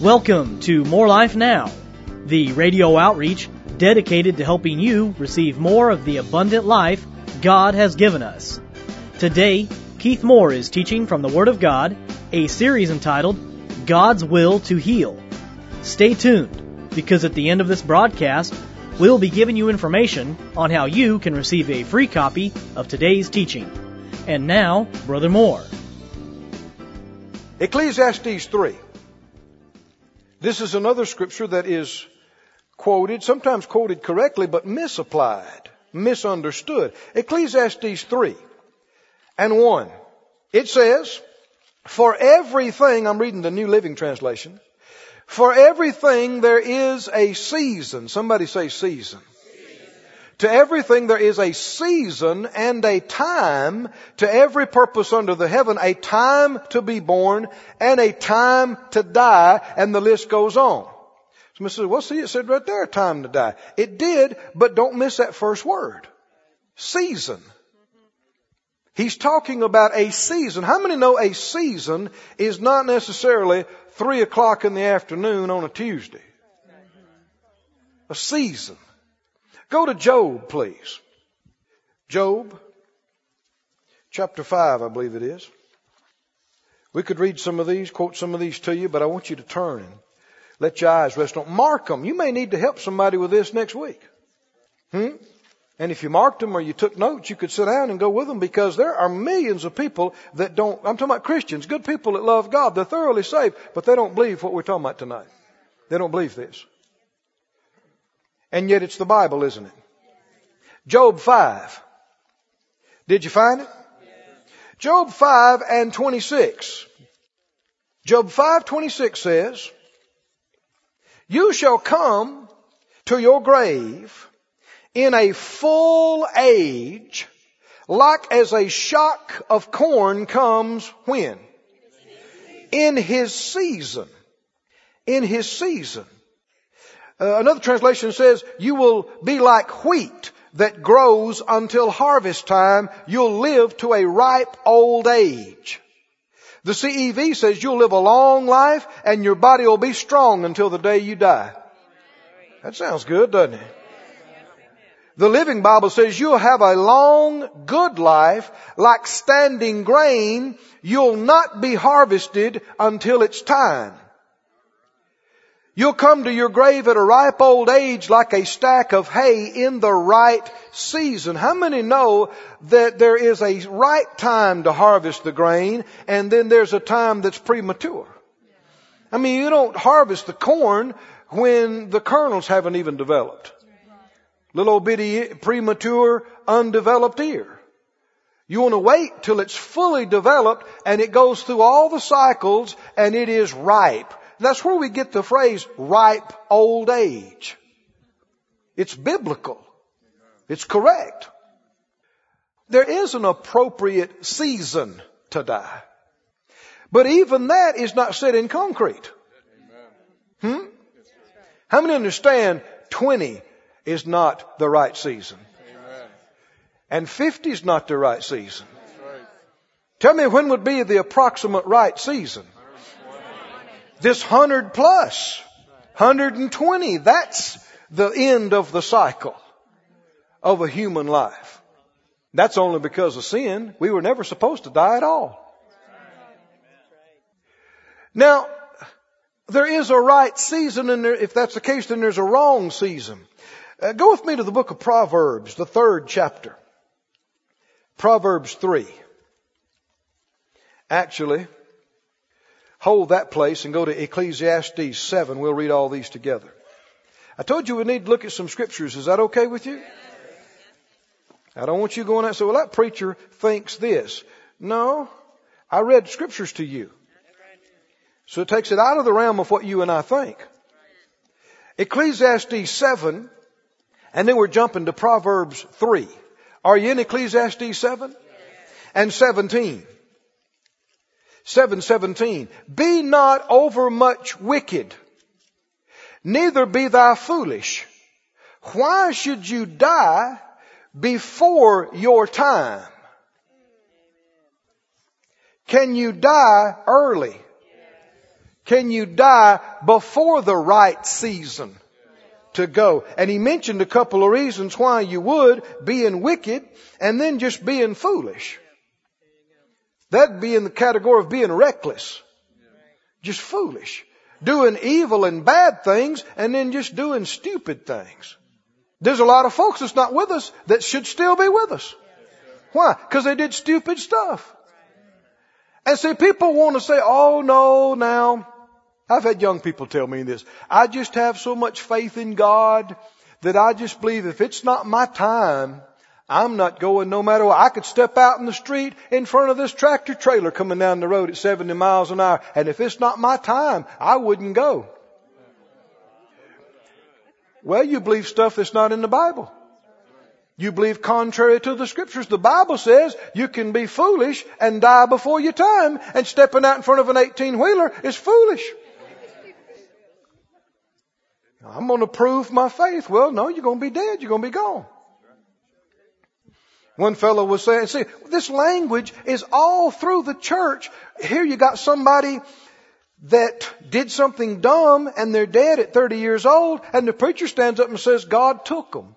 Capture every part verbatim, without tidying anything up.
Welcome to More Life Now, the radio outreach dedicated to helping you receive more of the abundant life God has given us. Today, Keith Moore is teaching from the Word of God, a series entitled God's Will to Heal. Stay tuned, because at the end of this broadcast, we'll be giving you information on how you can receive a free copy of today's teaching. And now, Brother Moore. Ecclesiastes three. This is another scripture that is quoted, sometimes quoted correctly, but misapplied, misunderstood. Ecclesiastes three and one. It says, for everything, I'm reading the New Living Translation, for everything there is a season. Somebody say season. To everything there is a season and a time, to every purpose under the heaven, a time to be born and a time to die, and the list goes on. Somebody says, well, see, it said right there, time to die. It did, but don't miss that first word. Season. He's talking about a season. How many know a season is not necessarily three o'clock in the afternoon on a Tuesday? A season. Go to Job, please. Job, chapter five, I believe it is. We could read some of these, quote some of these to you, but I want you to turn and let your eyes rest on. Mark them. You may need to help somebody with this next week. Hmm? And if you marked them or you took notes, you could sit down and go with them, because there are millions of people that don't, I'm talking about Christians, good people that love God. They're thoroughly saved, but they don't believe what we're talking about tonight. They don't believe this. And yet it's the Bible, isn't it? Job five. Did you find it? Job five and twenty-six. Job five twenty-six says, you shall come to your grave in a full age, like as a shock of corn comes when? In his season. In his season. Uh, another translation says, you will be like wheat that grows until harvest time. You'll live to a ripe old age. The C E V says you'll live a long life and your body will be strong until the day you die. That sounds good, doesn't it? The Living Bible says you'll have a long, good life like standing grain. You'll not be harvested until it's time. You'll come to your grave at a ripe old age like a stack of hay in the right season. How many know that there is a right time to harvest the grain, and then there's a time that's premature? I mean, you don't harvest the corn when the kernels haven't even developed. Little bitty, premature, undeveloped ear. You want to wait till it's fully developed and it goes through all the cycles and it is ripe. That's where we get the phrase ripe old age. It's biblical. It's correct. There is an appropriate season to die. But even that is not set in concrete. Hmm? How many understand twenty is not the right season? And fifty is not the right season? Tell me, when would be the approximate right season? This hundred plus, hundred and twenty, that's the end of the cycle of a human life. That's only because of sin. We were never supposed to die at all. Now, there is a right season, and there, if that's the case, then there's a wrong season. Uh, go with me to the book of Proverbs, the third chapter. Proverbs three. Actually, hold that place and go to Ecclesiastes seven. We'll read all these together. I told you we need to look at some scriptures. Is that okay with you? I don't want you going out and say, well, that preacher thinks this. No, I read scriptures to you. So it takes it out of the realm of what you and I think. Ecclesiastes seven, and then we're jumping to Proverbs three. Are you in Ecclesiastes seven? And seventeen. seven seventeen. Be not overmuch wicked, neither be thou foolish. Why should you die before your time? Can you die early? Can you die before the right season to go? And he mentioned a couple of reasons why you would: being wicked and then just being foolish. That'd be in the category of being reckless. Just foolish. Doing evil and bad things and then just doing stupid things. There's a lot of folks that's not with us that should still be with us. Why? Because they did stupid stuff. And see, people want to say, oh no, now, I've had young people tell me this. I just have so much faith in God that I just believe if it's not my time, I'm not going no matter what. I could step out in the street in front of this tractor trailer coming down the road at seventy miles an hour. And if it's not my time, I wouldn't go. Well, you believe stuff that's not in the Bible. You believe contrary to the Scriptures. The Bible says you can be foolish and die before your time, and stepping out in front of an eighteen-wheeler is foolish. I'm going to prove my faith. Well, no, you're going to be dead. You're going to be gone. One fellow was saying, see, this language is all through the church. Here you got somebody that did something dumb and they're dead at thirty years old, and the preacher stands up and says, God took them.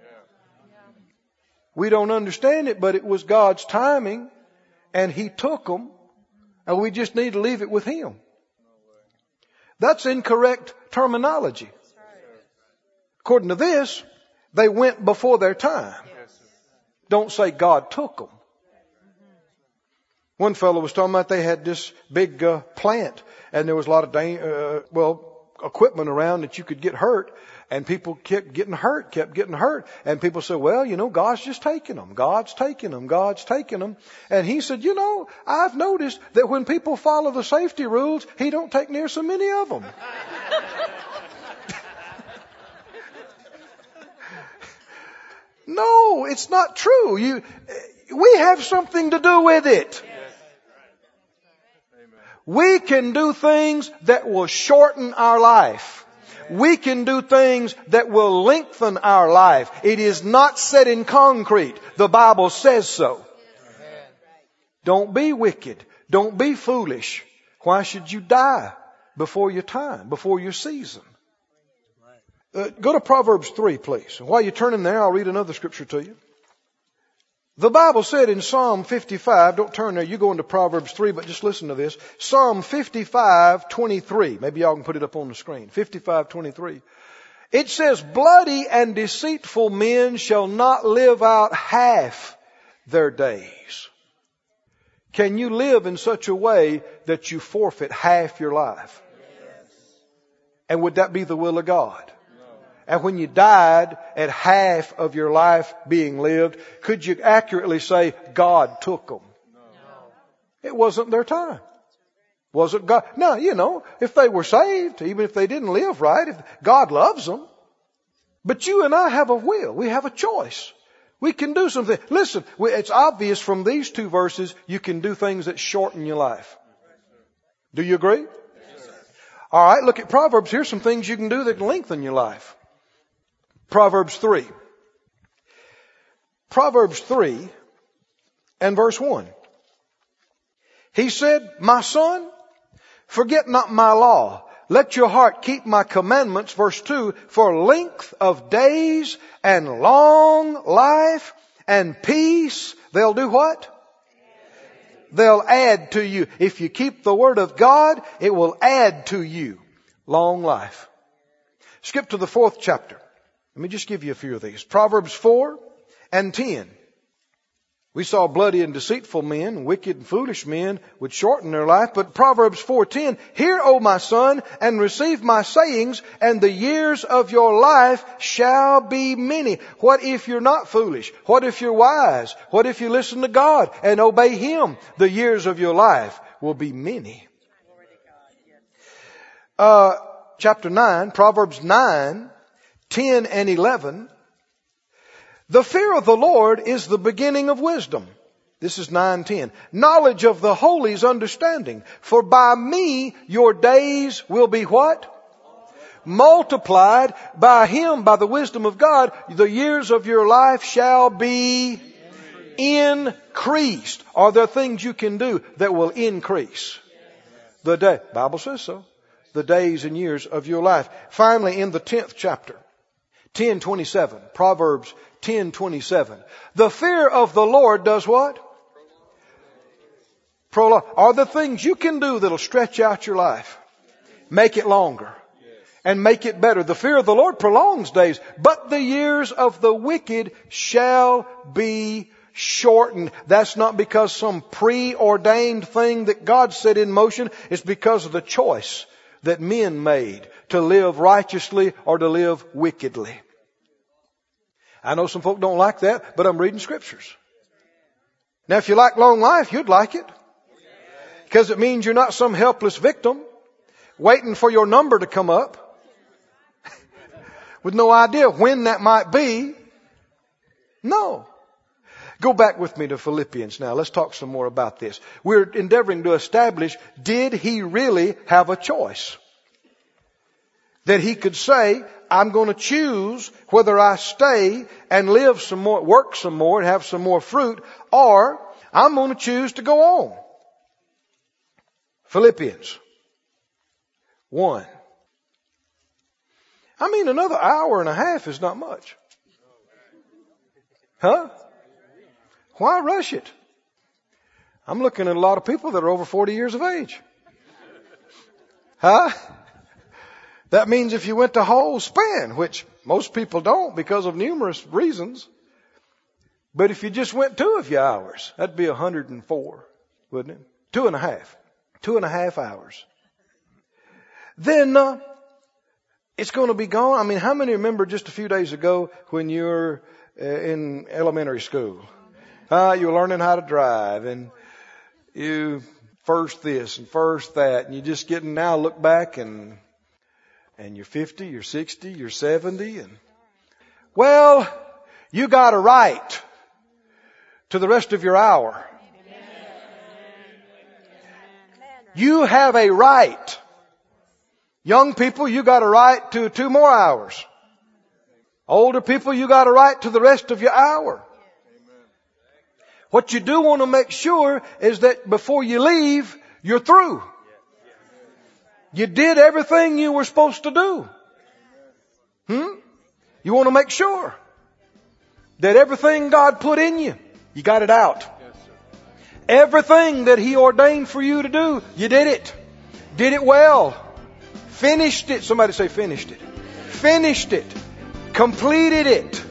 We don't understand it, but it was God's timing and He took them, and we just need to leave it with Him. That's incorrect terminology. According to this, they went before their time. Don't say God took them. One fellow was talking about they had this big uh, plant, and there was a lot of da- uh, well equipment around that you could get hurt, and people kept getting hurt, kept getting hurt, and people said, well, you know, God's just taking them, God's taking them, God's taking them. And he said, you know, I've noticed that when people follow the safety rules, He don't take near so many of them. No, it's not true. You, we have something to do with it. We can do things that will shorten our life. We can do things that will lengthen our life. It is not set in concrete. The Bible says so. Don't be wicked. Don't be foolish. Why should you die before your time, before your season? Uh, go to Proverbs three, please. While you're turning there, I'll read another scripture to you. The Bible said in Psalm fifty-five, don't turn there, you go into Proverbs three, but just listen to this. Psalm fifty-five twenty-three. Maybe y'all can put it up on the screen. fifty-five twenty-three. It says, bloody and deceitful men shall not live out half their days. Can you live in such a way that you forfeit half your life? And would that be the will of God? And when you died at half of your life being lived, could you accurately say God took them? No. It wasn't their time. Wasn't God? Now, you know, if they were saved, even if they didn't live right, if God loves them. But you and I have a will. We have a choice. We can do something. Listen, it's obvious from these two verses, you can do things that shorten your life. Do you agree? Yes, sir. All right, look at Proverbs. Here's some things you can do that can lengthen your life. Proverbs three. Proverbs three and verse one. He said, my son, forget not my law. Let your heart keep my commandments. Verse two, for length of days and long life and peace, they'll do what? They'll add to you. If you keep the word of God, it will add to you long life. Skip to the fourth chapter. Let me just give you a few of these. Proverbs four and ten. We saw bloody and deceitful men, wicked and foolish men would shorten their life. But Proverbs four ten, hear, O my son, and receive my sayings, and the years of your life shall be many. What if you're not foolish? What if you're wise? What if you listen to God and obey Him? The years of your life will be many. Uh, chapter nine, Proverbs nine, ten and eleven. The fear of the Lord is the beginning of wisdom. This is nine ten. Knowledge of the holy is understanding. For by me your days will be what? Multiplied. By Him, by the wisdom of God, the years of your life shall be increased. Are there things you can do that will increase the day? Bible says so. the days and years of your life. Finally, in the tenth chapter, ten twenty-seven, Proverbs ten twenty-seven. The fear of the Lord does what? Prolong. Are there things you can do that'll stretch out your life? Make it longer. And make it better. The fear of the Lord prolongs days, but the years of the wicked shall be shortened. That's not because some preordained thing that God set in motion. It's because of the choice that men made to live righteously or to live wickedly. I know some folk don't like that, but I'm reading scriptures. Now, if you like long life, you'd like it. Because it means you're not some helpless victim waiting for your number to come up with no idea when that might be. No. Go back with me to Philippians now. Let's talk some more about this. We're endeavoring to establish, did he really have a choice? That he could say, I'm going to choose whether I stay and live some more, work some more and have some more fruit, or I'm going to choose to go on. Philippians one. I mean, another hour and a half is not much. Huh? Why rush it? I'm looking at a lot of people that are over forty years of age. Huh? That means if you went the whole span, which most people don't because of numerous reasons, but if you just went two of your hours, that'd be one hundred four, wouldn't it? Two and a half. Two and a half hours. Then, uh, it's going to be gone. I mean, how many remember just a few days ago when you were uh, in elementary school? Uh, you were learning how to drive and you first this and first that, and you're just getting now look back and, and you're fifty, you're sixty, you're seventy, and well, you got a right to the rest of your hour. You have a right. Young people, you got a right to two more hours. Older people, you got a right to the rest of your hour. What you do want to make sure is that before you leave, you're through. You did everything you were supposed to do. Hmm? You want to make sure that everything God put in you, you got it out. Everything that He ordained for you to do, you did it. Did it well. Finished it. Somebody say finished it. Finished it. Completed it.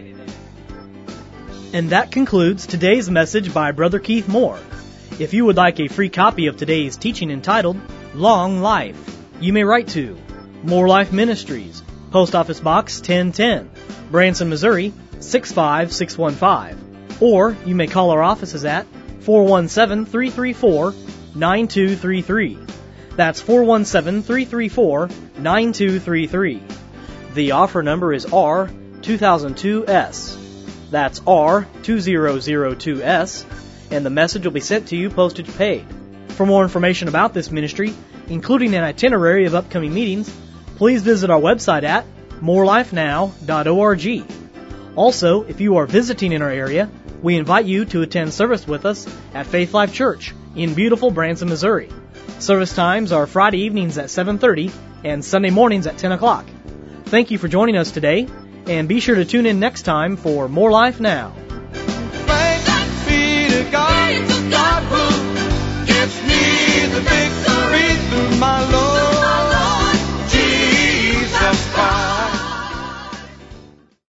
And that concludes today's message by Brother Keith Moore. If you would like a free copy of today's teaching entitled Long Life, you may write to More Life Ministries, Post Office Box ten ten, Branson, Missouri six five six one five. Or you may call our offices at four one seven, three three four, nine two three three. That's four one seven, three three four, nine two three three. The offer number is R two thousand two S. That's R two thousand two S, and the message will be sent to you postage paid. For more information about this ministry, including an itinerary of upcoming meetings, please visit our website at more life now dot org. Also, if you are visiting in our area, we invite you to attend service with us at Faith Life Church in beautiful Branson, Missouri. Service times are Friday evenings at seven thirty and Sunday mornings at ten o'clock. Thank you for joining us today, and be sure to tune in next time for More Life Now. Thanks be to God, God